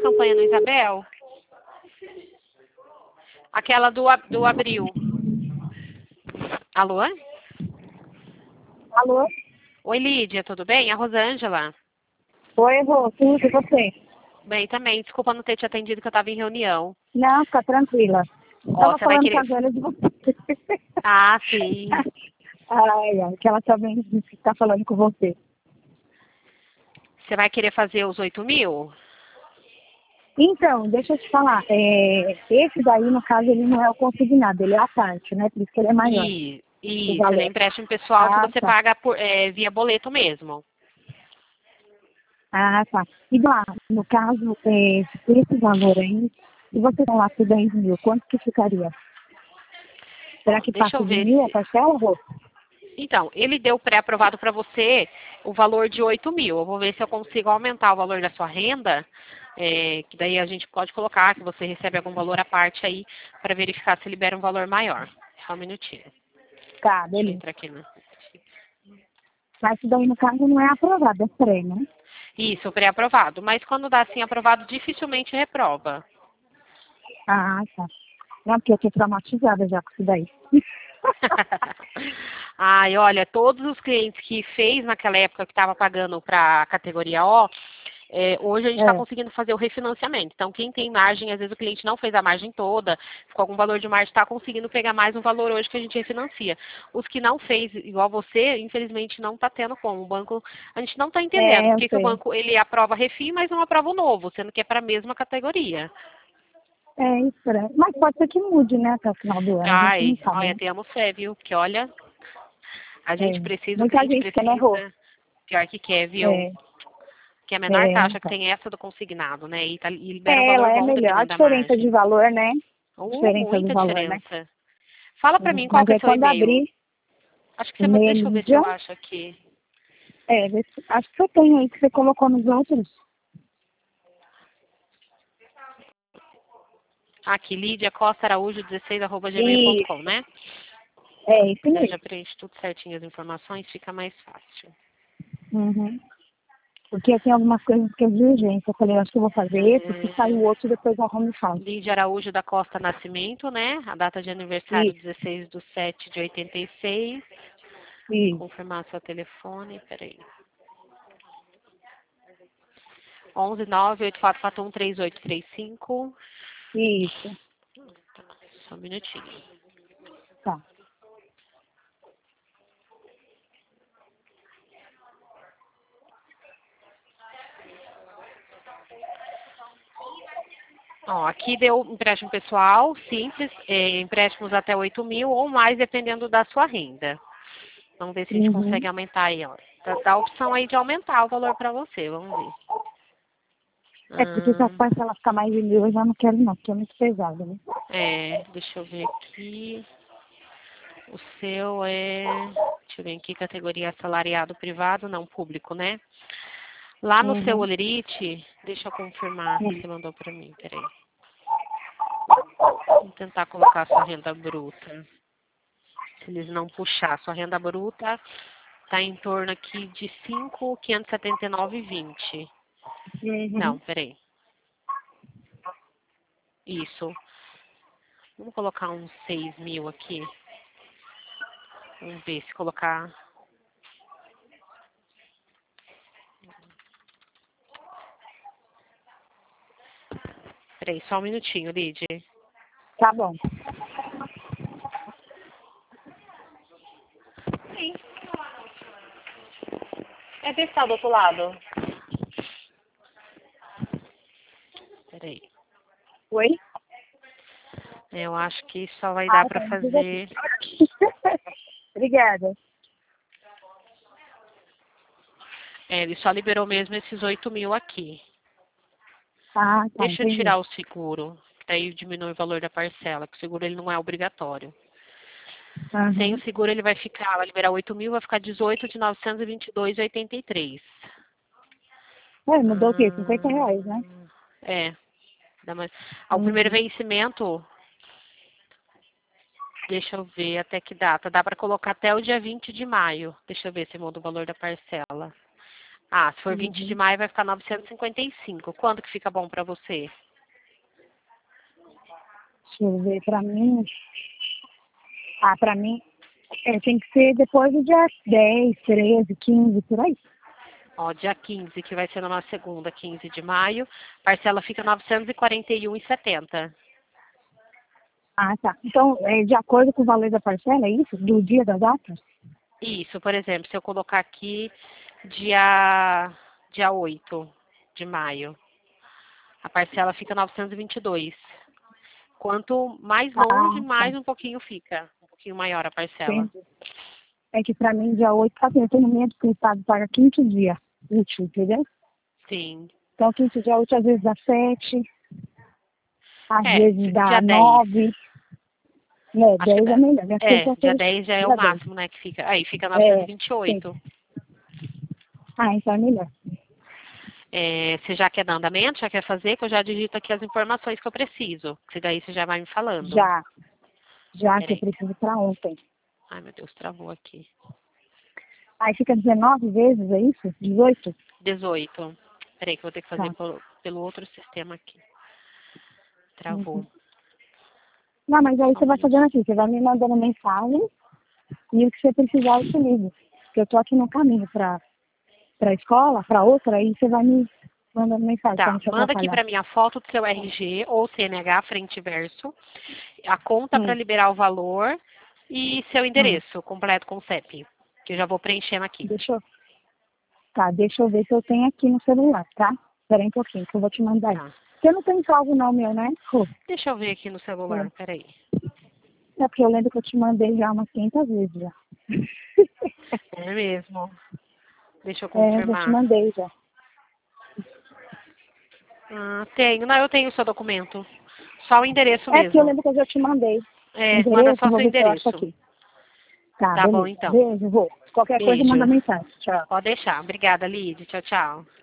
campanha no Isabel? Aquela do abril. Alô? Alô? Oi, Lídia, tudo bem? A Rosângela. Oi, Rô, tudo e você? Bem, também. Desculpa não ter te atendido, que eu estava em reunião. Não, fica tranquila. Eu Ó, tava você vai falando com a querer... Zélia de você. Ah, sim. Ai, que ela também disse que tá falando com você. Você vai querer fazer os 8.000? Então, deixa eu te falar. Esse daí, no caso, ele não é o consignado, ele é a parte, né? Por isso que ele é maior, o Isso, ele é valor. empréstimo pessoal que Ah, você tá. paga via boleto mesmo. Ah, tá. E lá, no caso, esse valor aí, se você falar por 10 mil, quanto que ficaria? Será que Deixa eu passa de ver 1.000 a se... parcela, Rô? Então, ele deu pré-aprovado para você o valor de 8.000. Eu vou ver se eu consigo aumentar o valor da sua renda, que daí a gente pode colocar que você recebe algum valor à parte aí para verificar se libera um valor maior. Só um minutinho. Tá, Deixa eu beleza. entrar aqui, né? Mas isso daí, no caso, não é aprovado, é pré, né? Isso, pré-aprovado. Mas quando dá assim aprovado, dificilmente reprova. Ah, tá. Não, porque eu tô traumatizada já com isso daí. Ai, olha, todos os clientes que fez naquela época que estava pagando para a categoria O, hoje a gente está É, conseguindo fazer o refinanciamento. Então, quem tem margem, às vezes o cliente não fez a margem toda, ficou algum valor de margem, está conseguindo pegar mais um valor hoje que a gente refinancia. Os que não fez, igual você, infelizmente não está tendo como. O banco, a gente não está entendendo. Por eu que que o sei. banco ele aprova refim, mas não aprova o novo, sendo que é para a mesma categoria? É estranho. Mas pode ser que mude, né, até o final do ano. A gente não Ai, sabe, olha, né? temos fé, viu? Porque olha, a gente É. precisa, o Muita cliente gente quer, né, Rô? precisa, pior que quer, viu? É, Que a menor taxa que então. tem é essa do consignado, né? E libera um valor Ela é bom melhor. A dependendo da diferença de margem. valor, né? A diferença do Muita valor, né? diferença. Fala pra mim qual Mas que é aí seu quando e-mail. abrir, Acho que o você meia deixa eu ver se Lídia, eu acho aqui. acho que você tem aí que você colocou nos outros. Aqui, Lídia Costa Araújo 16@gmail.com, Isso. né? É, isso Daí já mesmo. preenche tudo certinho as informações, fica mais fácil. Uhum. Porque tem algumas coisas que é de urgência. Eu falei, acho que eu vou fazer esse, se sair o É, outro, depois a home faz. Lídia Araújo da Costa Nascimento, né? A data de aniversário Isso, 16/7/86. isso, Confirmar seu telefone, peraí. 11 984413835. isso. Só um minutinho. Tá. Ó, aqui deu empréstimo pessoal, simples, empréstimos até 8.000 ou mais, dependendo da sua renda. Vamos ver se a gente Uhum. consegue aumentar aí, ó. Dá a opção aí de aumentar o valor para você, vamos ver. É porque se a parcela ficar mais de 1.000, eu já não quero não, porque é muito pesado, né? Deixa eu ver aqui. O seu é, deixa eu ver aqui, categoria assalariado privado, não público, né? Lá no seu Uhum. Olerite, deixa eu confirmar se você Uhum. mandou para mim, peraí. Vamos tentar colocar a sua renda bruta. Se eles não puxar, sua renda bruta está em torno aqui de 5.579,20. Não, Uhum. peraí. Isso. Vamos colocar uns 6.000 aqui. Vamos ver se colocar. Peraí, só um minutinho, Lidia. Tá bom. É ver se tá do outro lado. Peraí. Oi? Eu acho que só vai dar Ah, para tá. Tudo aqui. fazer. Obrigada. Ele só liberou mesmo esses 8.000 aqui. Ah, tá, Deixa eu entendi. tirar o seguro, que daí diminui o valor da parcela, que o seguro ele não é obrigatório. Sem o Uhum. seguro ele vai ficar, vai liberar 8.000, vai ficar 18 de 922,83. Mudou o quê? R$ 50, né? É, dá mais. O primeiro Uhum. vencimento, deixa eu ver até que data. Dá para colocar até o dia 20 de maio. Deixa eu ver se muda o valor da parcela. Ah, se for 20 de maio vai ficar 955. Quando que fica bom para você? Deixa eu ver, pra mim... Ah, pra mim, tem que ser depois do dia 10, 13, 15, por aí. Ó, dia 15, que vai ser numa segunda, 15 de maio, parcela fica 941,70. Ah, tá. Então, de acordo com o valor da parcela, é isso? Do dia da data? Isso, por exemplo, se eu colocar aqui dia 8 de maio, a parcela fica 922. Quanto mais longe, Ah, tá. mais um pouquinho fica. Um pouquinho maior a parcela. Entendi. É que pra mim, dia 8, tá tendo medo que o Estado paga quinto dia útil, entendeu? Sim. Então, quinto dia útil, às vezes dá 7, às vezes Dia dá 10. 9, né? Acho que 10 é melhor. Minha filha só dia fez 10 já é o dia 10. máximo, né, que fica. Aí fica É, sim. 928. Ah, então é melhor. Você já quer dar andamento? Já quer fazer? Que eu já digito aqui as informações que eu preciso. Que daí você já vai me falando. Já que eu Peraí. preciso pra ontem. Ai, meu Deus, travou aqui. Aí fica 19 vezes, é isso? 18? 18. Peraí, que eu vou ter que fazer Tá. pelo outro sistema aqui. Uhum. Travou. Não, mas aí Só você um vai fazendo minutinho. assim, você vai me mandando mensagem e o que você precisar eu te ligo. Porque eu tô aqui no caminho pra escola, pra outra, aí você vai me mandando mensagem pra Tá, não te manda aqui atrapalhar. pra mim a foto do seu RG ou CNH, frente e verso, a conta para Hum, liberar o valor e seu hum. endereço completo com o CEP, que eu já vou preenchendo aqui. Deixa eu ver se eu tenho aqui no celular, tá? Espera aí um pouquinho, que eu vou te mandar aí. Tá. Você não tem salvo não, meu, né? Pô, Deixa eu ver aqui no celular, é peraí. porque eu lembro que eu te mandei já umas 500 vezes já. É mesmo. Deixa eu Eu já te confirmar. mandei já. Ah, tenho. Não, eu tenho o seu documento. Só o endereço É porque eu mesmo. lembro que eu já te mandei. Manda Endereço, só vou seu ver se eu acho endereço. aqui. Tá, Tá bom, beleza. então. Beijo, vou. Qualquer coisa, Beijo. manda mensagem. Tchau. Pode deixar. Obrigada, Lid. Tchau, tchau.